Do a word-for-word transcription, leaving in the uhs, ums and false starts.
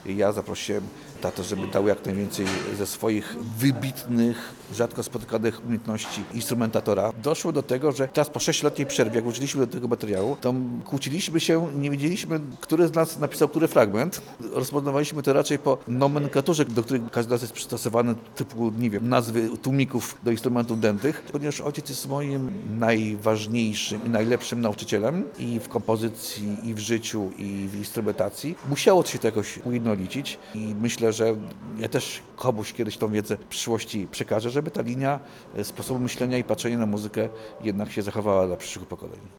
Ja zaprosiłem tatę, żeby dał jak najwięcej ze swoich wybitnych, rzadko spotykanych umiejętności instrumentatora. Doszło do tego, że teraz po sześcioletniej przerwie, jak wróciliśmy do tego materiału, to kłóciliśmy się, nie wiedzieliśmy, który z nas napisał który fragment. Rozpoznawaliśmy to raczej po nomenklaturze, do której każdy z nas jest przystosowany, typu, nie wiem, nazwy tłumików do instrumentów dętych. Ponieważ ojciec jest moim najważniejszym i najlepszym nauczycielem i w kompozycji, i w życiu, i w instrumentacji, musiało się to jakoś ujednolicić i myślę, że ja też komuś kiedyś tą wiedzę w przyszłości przekażę, żeby ta linia sposobu myślenia i patrzenia na muzykę jednak się zachowała dla przyszłych pokoleń.